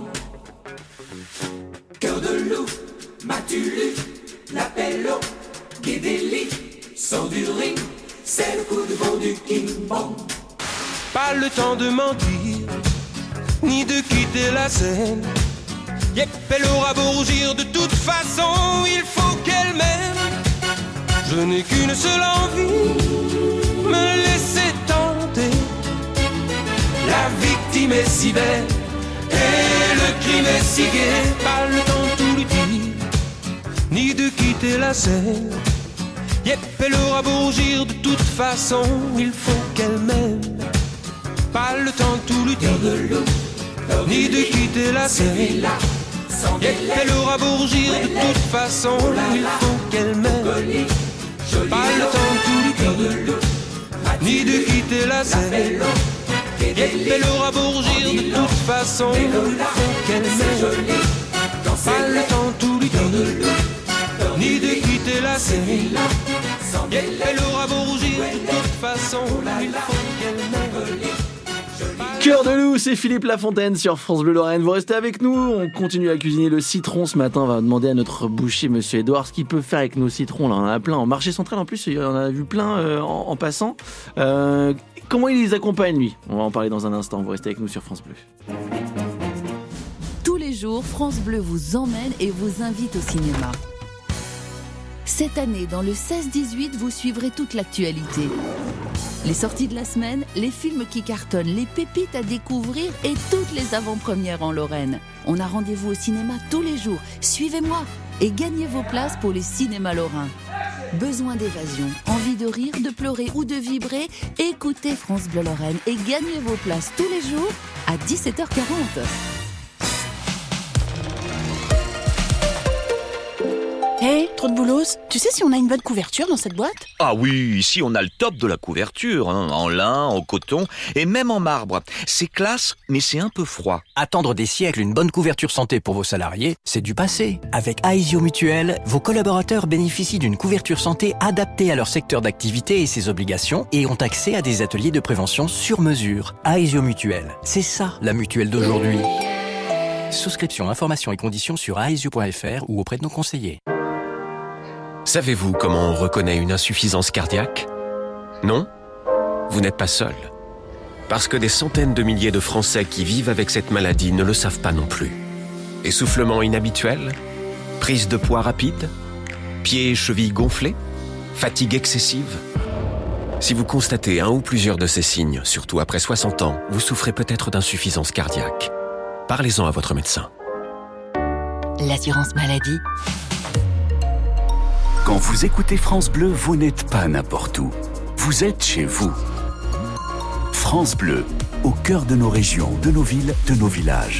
Cœur de loup, m'as-tu lu l'appel au Guédéli? Sors du ring, c'est le coup de bon du King Bong. Pas le temps de mentir, ni de quitter la scène. Yep, elle aura beau rougir, de toute façon, il faut qu'elle m'aime. Je n'ai qu'une seule envie, me laisser tenter. La victime est si belle et le crime est si gai. Pas le temps de tout lui dire, ni de quitter la scène. Yep, elle aura beau rougir, de toute façon, il faut qu'elle m'aime. Pas le temps de tout lui dire, ni de quitter la scène. Yep, elle aura beau rougir, de toute façon, il faut qu'elle m'aime. Pas le temps de tout lui dire, ni de quitter la scène. Yep, elle aura beau rougir, de toute façon, il faut qu'elle m'aime. Pas le temps de tout lui dire, ni de quitter la scène. Yep, elle aura beau rougir, de toute façon, il faut qu'elle m'aime. Cœur de loup, c'est Philippe Lafontaine sur France Bleu Lorraine. Vous restez avec nous, on continue à cuisiner le citron ce matin. On va demander à notre boucher, monsieur Edouard, ce qu'il peut faire avec nos citrons. Là, on en a plein. En marché central, en plus, il y en a vu plein euh, en, en passant. Euh, comment il les accompagne, lui? On va en parler dans un instant. Vous restez avec nous sur France Bleu. Tous les jours, France Bleu vous emmène et vous invite au cinéma. Cette année, dans le seize dix-huit, vous suivrez toute l'actualité. Les sorties de la semaine, les films qui cartonnent, les pépites à découvrir et toutes les avant-premières en Lorraine. On a rendez-vous au cinéma tous les jours. Suivez-moi et gagnez vos places pour les cinémas lorrains. Besoin d'évasion, envie de rire, de pleurer ou de vibrer? Écoutez France Bleu Lorraine et gagnez vos places tous les jours à dix-sept heures quarante. Hé, hey, trop de boulos, tu sais si on a une bonne couverture dans cette boîte? Ah oui, ici on a le top de la couverture, hein, en lin, en coton et même en marbre. C'est classe, mais c'est un peu froid. Attendre des siècles une bonne couverture santé pour vos salariés, c'est du passé. Avec Aesio Mutuel, vos collaborateurs bénéficient d'une couverture santé adaptée à leur secteur d'activité et ses obligations et ont accès à des ateliers de prévention sur mesure. Aesio Mutuel, c'est ça la mutuelle d'aujourd'hui. Souscription, informations et conditions sur aesio point f r ou auprès de nos conseillers. Savez-vous comment on reconnaît une insuffisance cardiaque? Non? Vous n'êtes pas seul. Parce que des centaines de milliers de Français qui vivent avec cette maladie ne le savent pas non plus. Essoufflement inhabituel? Prise de poids rapide? Pieds et chevilles gonflés? Fatigue excessive? Si vous constatez un ou plusieurs de ces signes, surtout après soixante ans, vous souffrez peut-être d'insuffisance cardiaque. Parlez-en à votre médecin. L'assurance maladie. Quand vous écoutez France Bleu, vous n'êtes pas n'importe où. Vous êtes chez vous. France Bleu, au cœur de nos régions, de nos villes, de nos villages.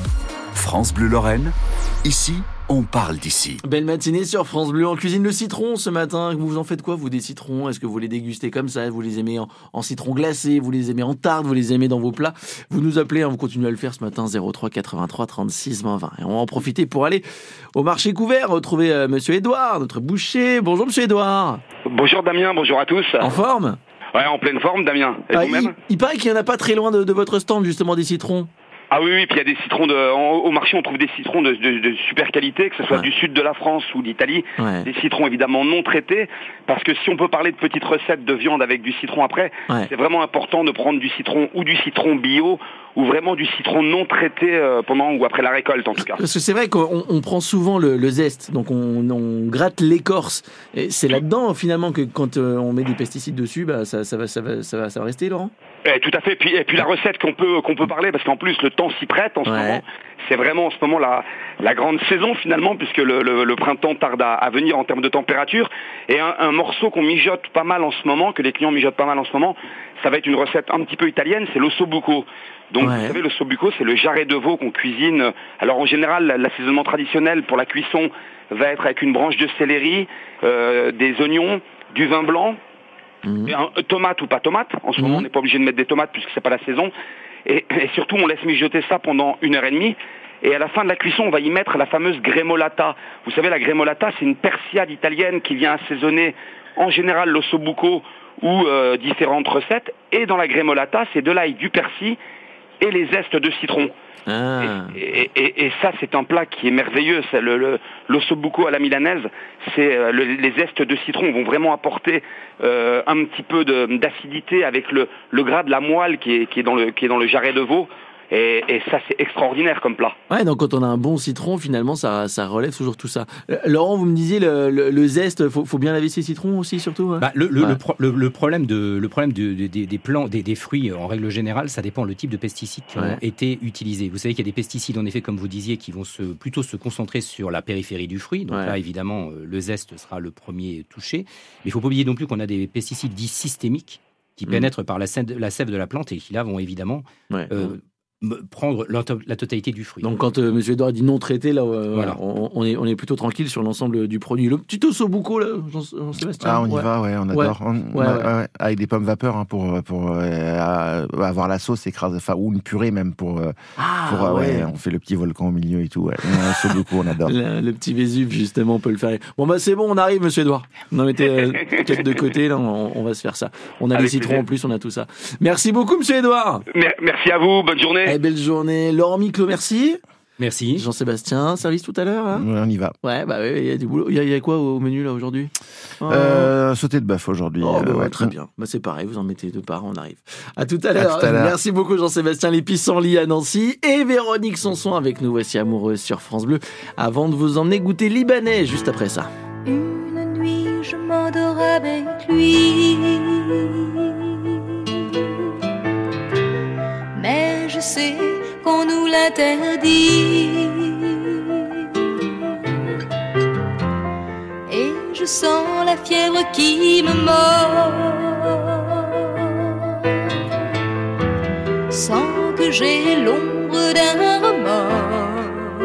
France Bleu Lorraine, ici, on parle d'ici. Belle matinée sur France Bleu. On cuisine le citron ce matin. Vous en faites quoi, vous, des citrons? Est-ce que vous les dégustez comme ça? Vous les aimez en, en citron glacé? Vous les aimez en tarte? Vous les aimez dans vos plats? Vous nous appelez, hein, vous continuez à le faire ce matin, zéro trois quatre-vingt-trois trente-six vingt vingt. Et on va en profiter pour aller au marché couvert, retrouver euh, monsieur Edouard, notre boucher. Bonjour, monsieur Edouard. Bonjour Damien, bonjour à tous. En forme? Ouais, en pleine forme, Damien. Et ah, vous-même? il, il paraît qu'il n'y en a pas très loin de, de votre stand, justement, des citrons. Ah oui, oui, puis il y a des citrons de, en, au marché, on trouve des citrons de, de, de super qualité, que ce soit ouais. du sud de la France ou d'Italie. Ouais. Des citrons évidemment non traités, parce que si on peut parler de petites recettes de viande avec du citron après, ouais. c'est vraiment important de prendre du citron ou du citron bio ou vraiment du citron non traité euh, pendant ou après la récolte en tout cas. Parce que c'est vrai qu'on on prend souvent le, le zeste, donc on, on gratte l'écorce. Et c'est là-dedans finalement que quand euh, on met des pesticides dessus, bah, ça, ça, va, ça, va, ça, va, ça va rester, Laurent? Eh, tout à fait. Et puis, et puis la recette qu'on peut qu'on peut parler, parce qu'en plus le temps s'y prête en ce ouais. moment. C'est vraiment en ce moment la, la grande saison finalement, puisque le, le, le printemps tarde à, à venir en termes de température. Et un, un morceau qu'on mijote pas mal en ce moment, que les clients mijotent pas mal en ce moment, ça va être une recette un petit peu italienne, c'est l'ossobuco. Donc ouais. vous savez, l'ossobuco, c'est le jarret de veau qu'on cuisine. Alors en général, l'assaisonnement traditionnel pour la cuisson va être avec une branche de céleri, euh, des oignons, du vin blanc, mmh. et un, tomate ou pas tomate. En ce mmh. moment, on n'est pas obligé de mettre des tomates puisque c'est pas la saison. Et, et surtout, on laisse mijoter ça pendant une heure et demie. Et à la fin de la cuisson, on va y mettre la fameuse gremolata. Vous savez, la gremolata, c'est une persillade italienne qui vient assaisonner en général l'ossobuco ou euh, différentes recettes. Et dans la gremolata, c'est de l'ail, du persil et les zestes de citron. Ah. Et, et, et, et ça, c'est un plat qui est merveilleux. C'est le, le, l'ossobuco à la milanaise. C'est euh, le, les zestes de citron vont vraiment apporter euh, un petit peu de, d'acidité avec le, le gras de la moelle qui est, qui est dans le, qui est dans le jarret de veau. Et, et ça, c'est extraordinaire comme plat. Ouais, donc quand on a un bon citron, finalement, ça, ça relève toujours tout ça. Euh, Laurent, vous me disiez, le, le, le zeste, faut, faut bien laver ses citrons aussi, surtout. Hein bah, le, le, ouais. le, pro, le, le problème, de, le problème de, de, de, des plants, des, des fruits, en règle générale, ça dépend le type de pesticides qui ouais. ont été utilisés. Vous savez qu'il y a des pesticides, en effet, comme vous disiez, qui vont se, plutôt se concentrer sur la périphérie du fruit. Donc ouais. là, évidemment, le zeste sera le premier touché. Mais il ne faut pas oublier non plus qu'on a des pesticides dits systémiques qui mmh. pénètrent par la sève, la sève de la plante et qui là vont évidemment... Ouais. Euh, prendre la, la totalité du fruit. Donc quand euh, Monsieur Edouard dit non traité, là, euh, voilà. on, on, est, on est plutôt tranquille sur l'ensemble du produit. Le petit ossobuco, là, Jean, Jean-Sébastien. Ah, on y ouais. va, ouais, on ouais. adore. On, ouais, ouais, ouais. Ouais, avec des pommes vapeur hein, pour, pour euh, avoir la sauce écrasée, enfin, ou une purée même pour. Ah, pour euh, ouais. ouais, on fait le petit volcan au milieu et tout. Ouais. Ossobuco, on adore. Le, le petit Vésuve, justement, on peut le faire. Bon, bah c'est bon, on arrive, Monsieur Edouard. Non, mettez euh, tête de côté, là, on, on va se faire ça. On a Avec les citrons plaisir. en plus, on a tout ça. Merci beaucoup, Monsieur Edouard. Merci à vous, bonne journée. Eh, belle journée. Laurent Miclot, merci. Merci. Jean-Sébastien, service tout à l'heure. Hein Ouais, on y va. Ouais, bah oui, il y a du boulot. Il y, y a quoi au menu là aujourd'hui euh... euh, Sauté de bœuf aujourd'hui. Oh, bah, euh, ouais, très bon. bien. Bah, c'est pareil, vous en mettez deux parts, on arrive. À tout à l'heure. À tout à l'heure. Merci beaucoup Jean-Sébastien, les pissenlits à Nancy et Véronique Sanson avec nous. Voici Amoureuse sur France Bleu. Avant de vous emmener goûter libanais, juste après ça. Une nuit, je m'endors avec lui. Mais je sais qu'on nous l'interdit. Et je sens la fièvre qui me mord, sans que j'ai l'ombre d'un remords.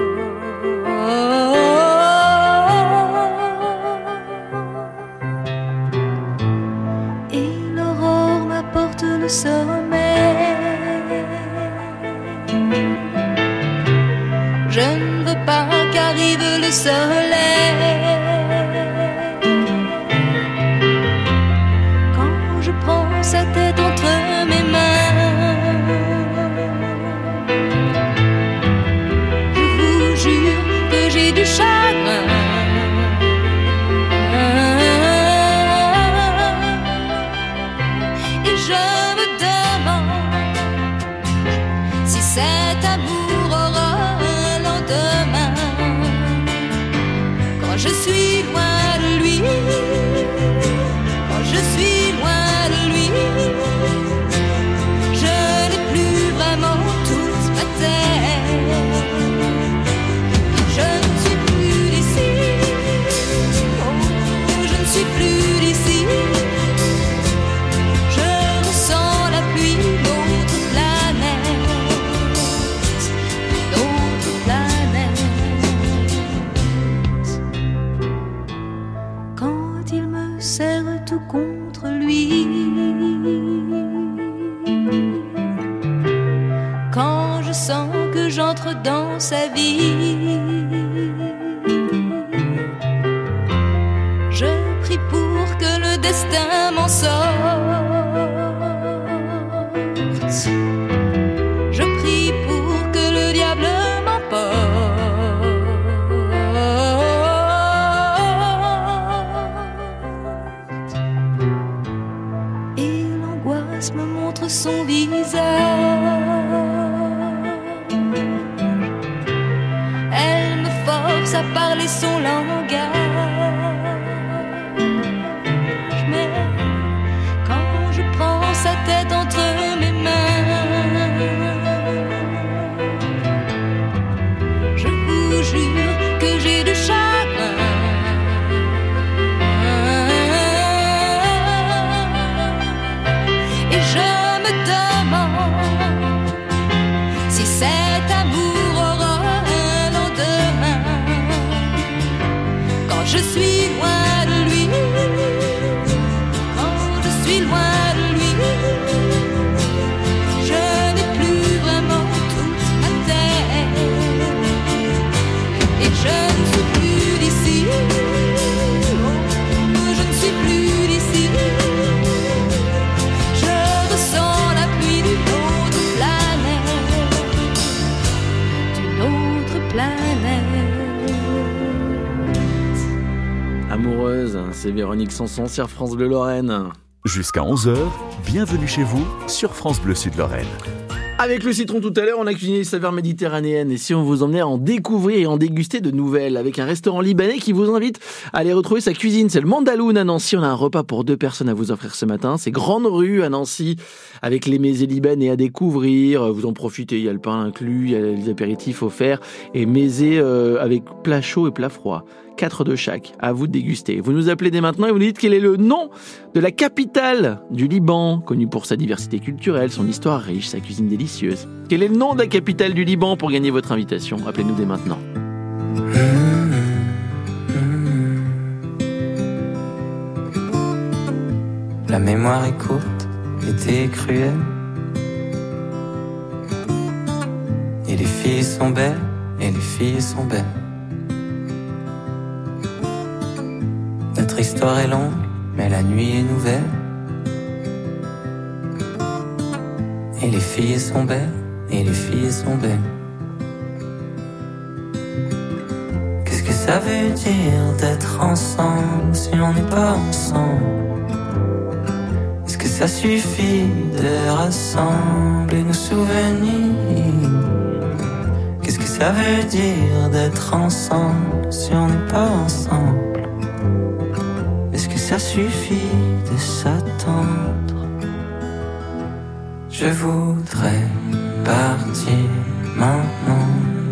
Et l'aurore m'apporte le sommeil. Je ne veux pas qu'arrive le soleil. Quand je prends sa tête entre mes mains, je vous jure que j'ai du chagrin. Et je me demande si cet amour aura un lendemain. Quand je suis loin de lui, quand je suis loin de lui, je n'ai plus vraiment toute ma terre. Je ne suis plus d'ici, oh, je ne suis plus d'ici. Je ressens la pluie d'autres planètes, d'autres planètes. Quand il me serre tout contre lui, quand je sens que j'entre dans sa vie, je prie pour que le destin m'en sorte. Je prie pour que le diable m'emporte. Et l'angoisse me montre son visage. Elle me force à parler son langage. Mais quand je prends sa tête entre mes mains, je vous jure que j'ai du chagrin. Et je me demande si cet amour aura un lendemain. Quand je suis loin de lui, quand je suis loin de lui, je n'ai plus vraiment toute ma terre. Et je ne suis plus d'ici, oh, je ne suis plus d'ici. Je ressens la pluie d'une autre planète, d'une autre planète. Amoureuse, c'est Véronique Sanson sur France Bleu Lorraine. Jusqu'à onze heures, bienvenue chez vous sur France Bleu Sud Lorraine. Avec le citron tout à l'heure, on a cuisiné les saveurs méditerranéennes. Et si on vous emmenait à en découvrir et en déguster de nouvelles, avec un restaurant libanais qui vous invite à aller retrouver sa cuisine. C'est le Mandaloun à Nancy. On a un repas pour deux personnes à vous offrir ce matin. C'est Grande Rue à Nancy, avec les mésés libanais à découvrir. Vous en profitez, il y a le pain inclus, il y a les apéritifs offerts. Et mésés euh, avec plat chaud et plat froid. quatre de chaque. À vous de déguster. Vous nous appelez dès maintenant et vous nous dites quel est le nom de la capitale du Liban, connue pour sa diversité culturelle, son histoire riche, sa cuisine délicieuse. Quel est le nom de la capitale du Liban pour gagner votre invitation? Appelez-nous dès maintenant. La mémoire est courte, l'été est cruel. Et les filles sont belles, et les filles sont belles. Notre histoire est longue, mais la nuit est nouvelle. Et les filles sont belles, et les filles sont belles. Qu'est-ce que ça veut dire d'être ensemble si on n'est pas ensemble? Est-ce que ça suffit de rassembler nos souvenirs? Qu'est-ce que ça veut dire d'être ensemble si on n'est pas ensemble? Est-ce que ça suffit de s'attendre? Je voudrais partir maintenant,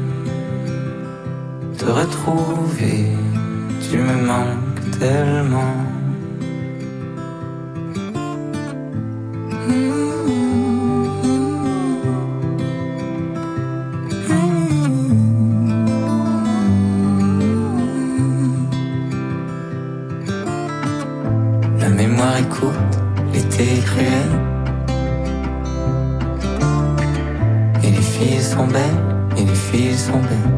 te retrouver, tu me manques tellement. La mémoire est courte, l'été est cruel. Et les filles sont belles, et les filles sont belles.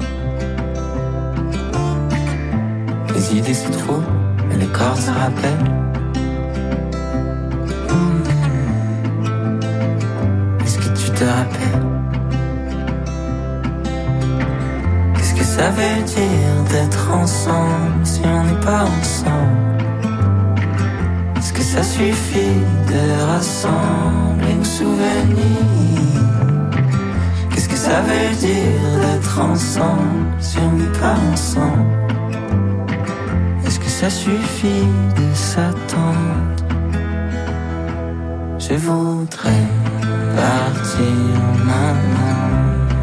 Les idées se trouvent, mais le corps se rappelle. Est-ce que tu te rappelles? Qu'est-ce que ça veut dire d'être ensemble si on n'est pas ensemble? Est-ce que ça suffit de rassembler nos souvenirs? Qu'est-ce que ça veut dire d'être ensemble si on n'est pas ensemble? Est-ce que ça suffit de s'attendre? Je voudrais partir maintenant,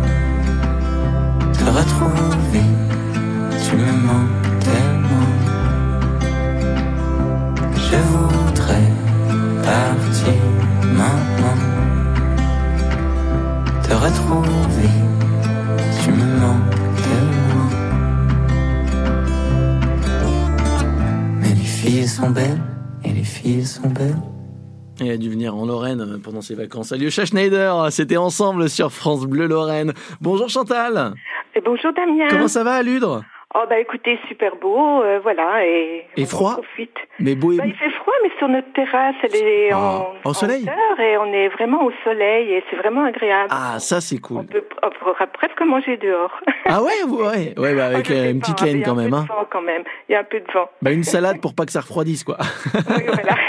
te retrouver, tu me manques tellement. Je voudrais partir maintenant, te retrouver, tu me manques tellement. Mais les filles sont belles, et les filles sont belles. Il a dû venir en Lorraine pendant ses vacances. Alyosha Schneider, c'était ensemble sur France Bleu Lorraine. Bonjour Chantal. Et bonjour Damien. Comment ça va à Ludre? Oh bah écoutez, super beau, euh, voilà. Et, et froid. Profite. Mais beau et... bah, il fait froid, mais sur notre terrasse, elle est oh. en, au soleil. En et on est vraiment au soleil et c'est vraiment agréable. Ah, ça c'est cool. On peut, on pourra presque manger dehors. Ah ouais, ouais, ouais, bah avec euh, une petite laine quand même, hein. Quand même. Il y a un peu de vent. Bah une salade pour pas que ça refroidisse, quoi. Oui, voilà.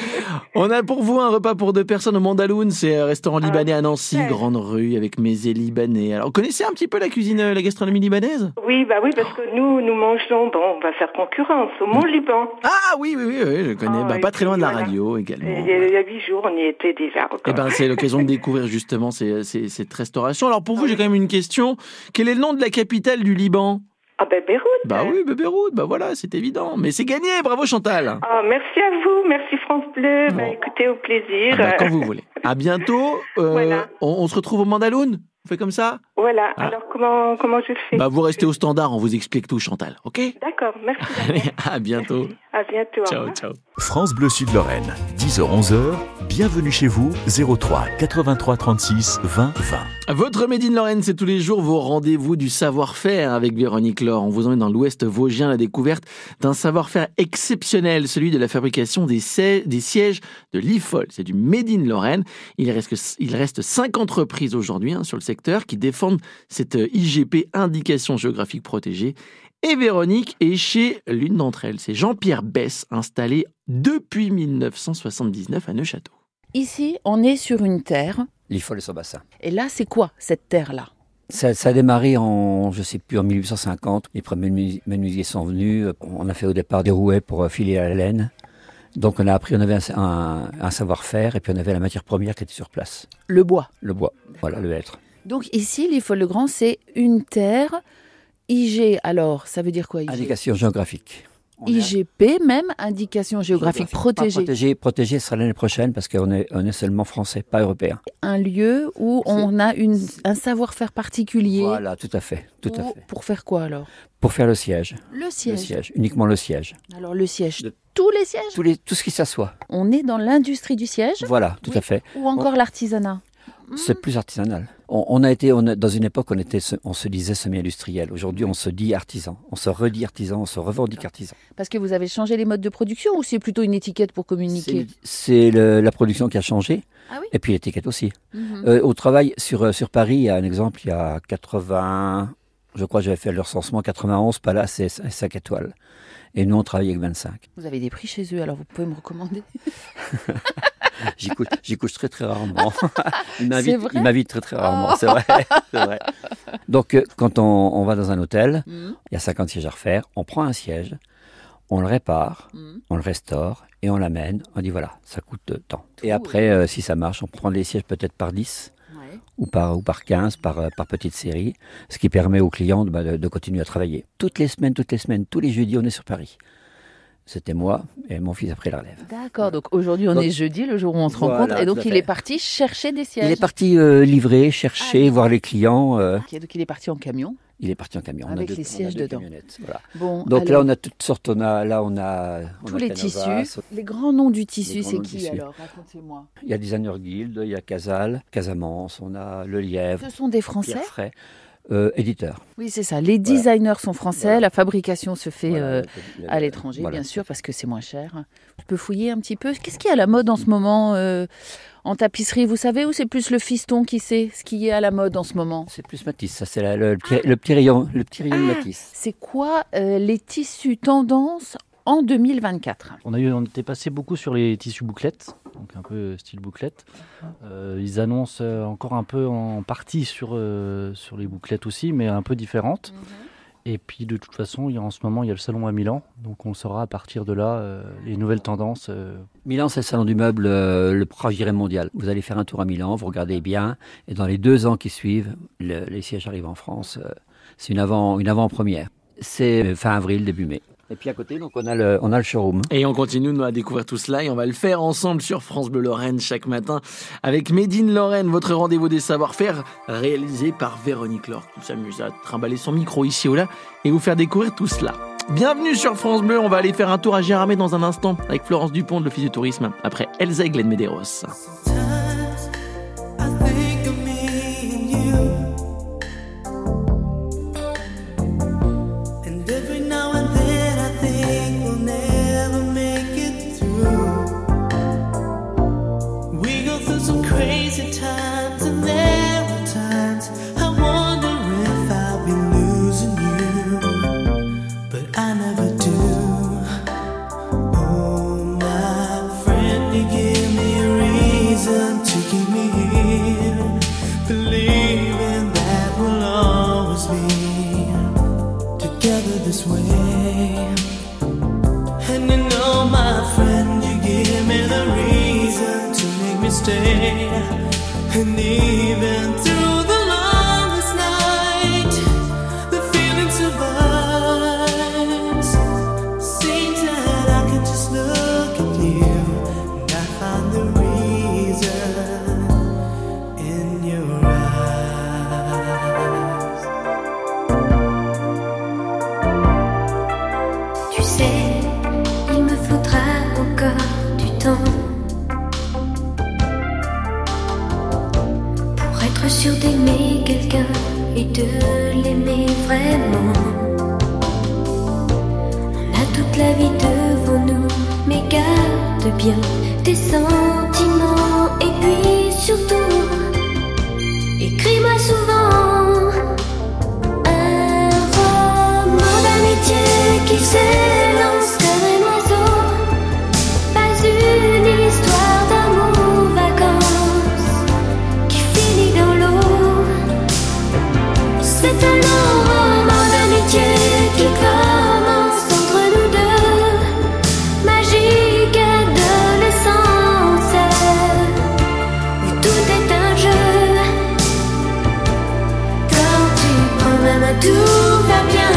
On a pour vous un repas pour deux personnes au Mandaloun, c'est un restaurant libanais à Nancy, ouais. Grande rue avec mezé libanais. Alors, vous connaissez un petit peu la cuisine, la gastronomie libanaise? Oui, bah oui, parce que nous, nous mangeons, bon, on va faire concurrence au Mont-Liban. Ah oui, oui, oui, oui, je connais, oh, bah, pas très loin de la voilà. radio également. Il y, a, il y a huit jours, on y était déjà. Encore. Eh ben, c'est l'occasion de découvrir justement ces, ces, cette restauration. Alors pour vous, j'ai quand même une question. Quel est le nom de la capitale du Liban? Ah ben Beyrouth. Bah oui, ben Beyrouth, bah voilà, c'est évident. Mais c'est gagné, bravo Chantal. Ah, merci à vous, merci France Bleu. Bon. Bah écoutez, au plaisir. Ah bah, quand vous voulez. À bientôt. Euh, voilà. on, on se retrouve au Mandaloun. On fait comme ça? Voilà. Ah. Alors comment comment je fais? Bah vous restez au standard, on vous explique tout, Chantal. Ok? D'accord, merci. Allez, à bientôt. À bientôt. Ciao, ciao. France Bleu Sud Lorraine, dix heures onze heures. Bienvenue chez vous, zéro trois quatre-vingt-trois trente-six vingt vingt. Votre Made in Lorraine, c'est tous les jours vos rendez-vous du savoir-faire avec Véronique Laure. On vous emmène dans l'Ouest vosgien à la découverte d'un savoir-faire exceptionnel, celui de la fabrication des, si- des sièges de l'I F O L. C'est du Made in Lorraine. Il reste, il reste cinq entreprises aujourd'hui hein, sur le secteur qui défendent cette I G P, indication géographique protégée. Et Véronique est chez l'une d'entre elles. C'est Jean-Pierre Besse, installé depuis mille neuf cent soixante-dix-neuf à Neufchâteau. Ici, on est sur une terre. L'I F O L et son bassin. Et là, c'est quoi cette terre-là? Ça, ça a démarré en, je sais plus, en mille huit cent cinquante. Les premiers menuisiers sont venus. On a fait au départ des rouets pour filer la laine. Donc on a appris, on avait un, un, un savoir-faire et puis on avait la matière première qui était sur place. Le bois. Le bois, voilà, le hêtre. Donc ici, l'I F O L le Grand, c'est une terre I G, alors, ça veut dire quoi I G? Indication géographique. I G P même, indication géographique protégée. Pas protégé, protégé sera l'année prochaine parce qu'on est, on est seulement français, pas européen. Un lieu où on a une, un savoir-faire particulier. Voilà, tout à fait, tout pour, à fait. Pour faire quoi alors? Pour faire le siège. Le siège. Le siège, uniquement le siège. Alors le siège, de... tous les sièges? Tous les, tout ce qui s'assoit. On est dans l'industrie du siège? Voilà, tout oui. à fait. Ou encore on... l'artisanat? C'est plus artisanal. On, on a été, on a, dans une époque, on, était, on se disait semi-industriel. Aujourd'hui, on se dit artisan. On se redit artisan, on se revendique artisan. Parce que vous avez changé les modes de production ou c'est plutôt une étiquette pour communiquer? C'est, c'est le, la production qui a changé. Ah oui? Et puis l'étiquette aussi. Mm-hmm. Euh, au travail, sur, sur Paris, il y a un exemple, il y a quatre-vingts, je crois que j'avais fait le recensement, quatre-vingt-onze palaces et cinq étoiles. Et nous, on travaille avec vingt-cinq. Vous avez des prix chez eux, alors vous pouvez me recommander? J'y couche, j'y couche très très rarement. Il m'invite, il m'invite très très rarement, oh. c'est, vrai, c'est vrai. Donc euh, quand on, on va dans un hôtel, il mm. y a cinquante sièges à refaire, on prend un siège, on le répare, mm. on le restaure et on l'amène. On dit voilà, ça coûte tant. Tout, et après, euh, si ça marche, on prend les sièges peut-être par dix ouais. ou, par, ou par quinze, par, par petite série, ce qui permet aux clients de, bah, de, de continuer à travailler. Toutes les semaines, toutes les semaines, tous les jeudis, on est sur Paris. C'était moi et mon fils a pris la relève. D'accord, donc aujourd'hui on donc, est jeudi, le jour où on se voilà, rencontre, et donc il est parti chercher des sièges. Il est parti euh, livrer, chercher, ah, voir les clients. Euh. Okay, donc il est parti en camion. Il est parti en camion. Avec on a deux, les sièges dedans. Voilà. Bon, donc alors, là on a toutes sortes, on a, là on a... On tous a les Canova, tissus. Les grands noms du tissu, c'est qui alors? Racontez-moi. Il y a Designer Guild, il y a Casal, Casamance, on a Le Lièvre. Ce sont des Français? Pierre Fray. Euh, éditeur. Oui, c'est ça. Les designers voilà. sont français. Voilà. La fabrication se fait voilà. euh, à l'étranger, voilà. bien sûr, parce que c'est moins cher. Je peux fouiller un petit peu. Qu'est-ce qui est à la mode en ce moment euh, en tapisserie, vous savez, ou c'est plus le fiston qui sait ce qui est à la mode en ce moment? C'est plus Matisse. Ça, c'est la, le, le, petit, le petit rayon, le petit rayon ah, de Matisse. C'est quoi euh, les tissus tendances en deux mille vingt-quatre? On a eu, on était passé beaucoup sur les tissus bouclettes, donc un peu style bouclette. Euh, ils annoncent encore un peu en partie sur, euh, sur les bouclettes aussi, mais un peu différentes. Mm-hmm. Et puis de toute façon, il y a, en ce moment, il y a le salon à Milan, donc on saura à partir de là euh, les nouvelles tendances. Euh... Milan, c'est le salon du meuble euh, le proche mondial. Vous allez faire un tour à Milan, vous regardez bien, et dans les deux ans qui suivent, le, les sièges arrivent en France. Euh, c'est une avant, une avant-première. C'est fin avril, début mai. Et puis à côté, donc on a le, on a le showroom. Et on continue nous, à découvrir tout cela et on va le faire ensemble sur France Bleu Lorraine chaque matin avec Made in Lorraine, votre rendez-vous des savoir-faire réalisé par Véronique Laure qui s'amuse à trimballer son micro ici ou là et vous faire découvrir tout cela. Bienvenue sur France Bleu, on va aller faire un tour à Gérardmer dans un instant avec Florence Dupont de l'Office du Tourisme après Elsa et Glenn Medeiros. And even through the longest night, the feeling survives. Seems that I can just look at you and I find the reason in your eyes. Tu sais, il me faudra encore du temps sûr d'aimer quelqu'un et de l'aimer vraiment. On a toute la vie devant nous, mais garde bien tes sentiments. Et puis surtout, écris-moi souvent un roman d'amitié qui s'élance comme un oiseau. Pas une histoire d'amour vacances qui finit dans l'eau. C'est un long roman d'amitié qui commence entre nous deux. Magique adolescence où tout est un jeu. Quand tu prends ma main, tout va bien.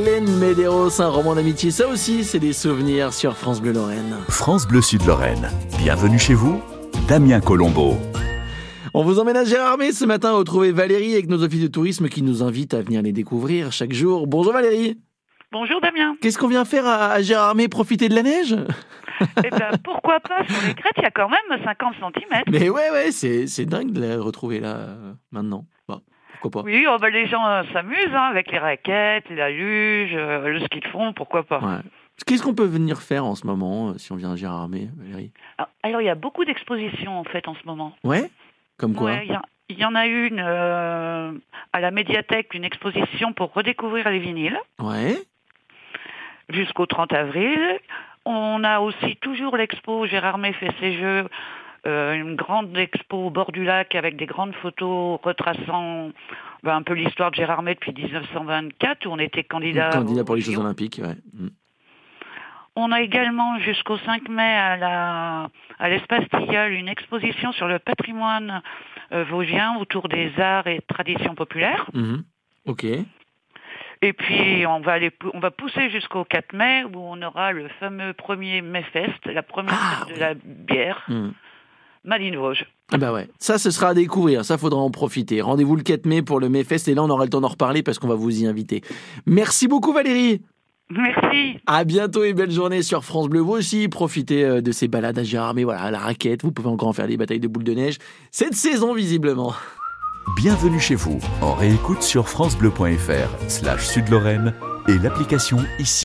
Hélène Medeiros, un roman d'amitié. Ça aussi, c'est des souvenirs sur France Bleu Lorraine. France Bleu Sud Lorraine. Bienvenue chez vous, Damien Colombo. On vous emmène à Gérardmer ce matin à retrouver Valérie avec nos offices de tourisme qui nous invitent à venir les découvrir chaque jour. Bonjour Valérie. Bonjour Damien. Qu'est-ce qu'on vient faire à, à Gérardmer? Profiter de la neige? Eh ben pourquoi pas, sur les crêtes, il y a quand même cinquante centimètres. Mais ouais, ouais, c'est, c'est dingue de la retrouver là, euh, maintenant. Bon, pourquoi pas? Oui, oh, ben, les gens euh, s'amusent hein, avec les raquettes, la luge, euh, le ski de fond, pourquoi pas. Ouais. Qu'est-ce qu'on peut venir faire en ce moment, euh, si on vient à Gérardmer, Valérie? Alors, il y a beaucoup d'expositions en fait en ce moment. Ouais? Comme quoi? Ouais, il y, y en a une euh, à la médiathèque, une exposition pour redécouvrir les vinyles. Ouais. Jusqu'au trente avril. On a aussi toujours l'expo Gérardmer fait ses jeux, euh, une grande expo au bord du lac avec des grandes photos retraçant ben, un peu l'histoire de Gérardmer depuis dix-neuf cent vingt-quatre où on était candidat. Candidat pour les Jeux Olympiques, ouais. Mm. On a également jusqu'au cinq mai à, la, à l'Espace Tilleul une exposition sur le patrimoine euh, vosgien autour des arts et traditions populaires. Mm-hmm. Ok. Et puis, on va, aller, on va pousser jusqu'au quatre mai, où on aura le fameux premier Mayfest, la première ah, fête oui. de la bière, mmh. Malines Vosges. Ah bah ouais, ça, ce sera à découvrir, ça, faudra en profiter. Rendez-vous le quatre mai pour le Mayfest, et là, on aura le temps d'en reparler parce qu'on va vous y inviter. Merci beaucoup, Valérie. Merci. À bientôt et belle journée sur France Bleu. Vous aussi, profitez de ces balades à Gérardmer, voilà, la raquette, vous pouvez encore en faire des batailles de boules de neige. Cette saison, visiblement. Bienvenue chez vous, en réécoute sur francebleu.fr slash Sud Lorraine et l'application ici.